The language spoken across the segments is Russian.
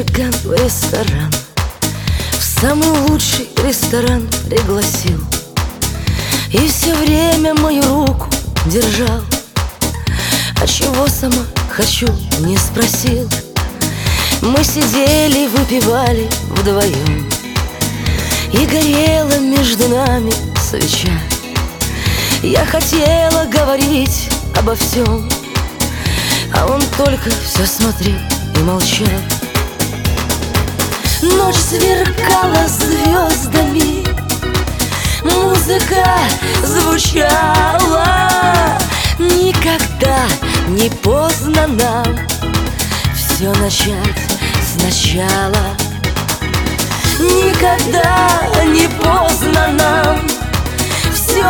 Жиган в ресторан, в самый лучший ресторан пригласил. И все время мою руку держал, а чего сама хочу, не спросил. Мы сидели, выпивали вдвоем, и горела между нами свеча. Я хотела говорить обо всем, а он только все смотрел и молчал. Ночь сверкала звездами, музыка звучала. Никогда не поздно нам все начать сначала. Никогда не поздно нам все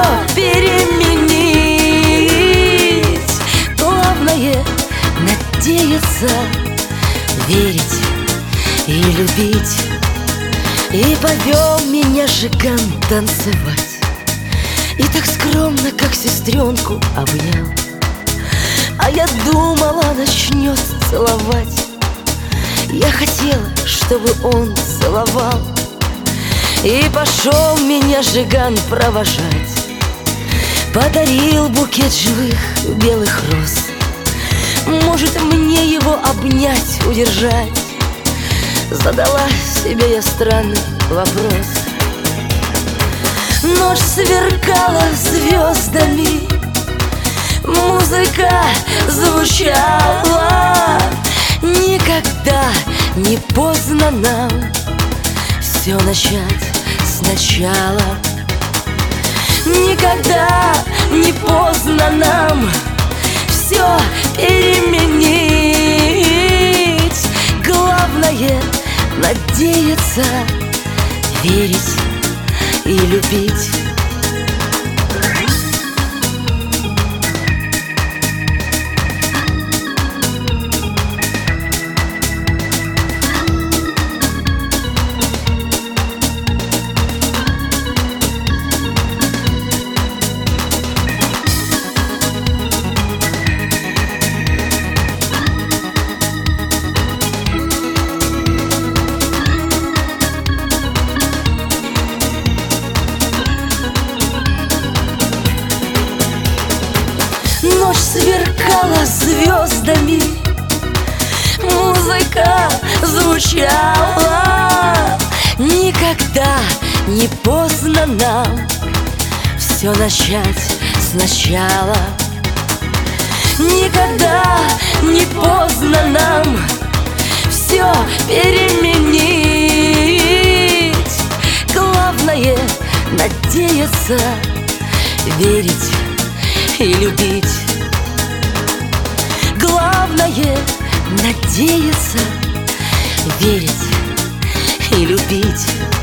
переменить. Главное — надеяться, верить и любить. И повел меня Жиган танцевать, и так скромно, как сестренку, обнял. А я думала, начнет целовать. Я хотела, чтобы он целовал. И пошел меня Жиган провожать, подарил букет живых белых роз. Может, мне его обнять, удержать? Задала себе я странный вопрос. Ночь сверкала звездами, музыка звучала. Никогда не поздно нам все начать сначала. Никогда не поздно нам все переменить. Главное — надеяться, верить и любить. Ночь сверкала звездами, музыка звучала. Никогда не поздно нам все начать сначала. Никогда не поздно нам все переменить. Главное — надеяться, верить и любить. Главное — надеяться, верить и любить.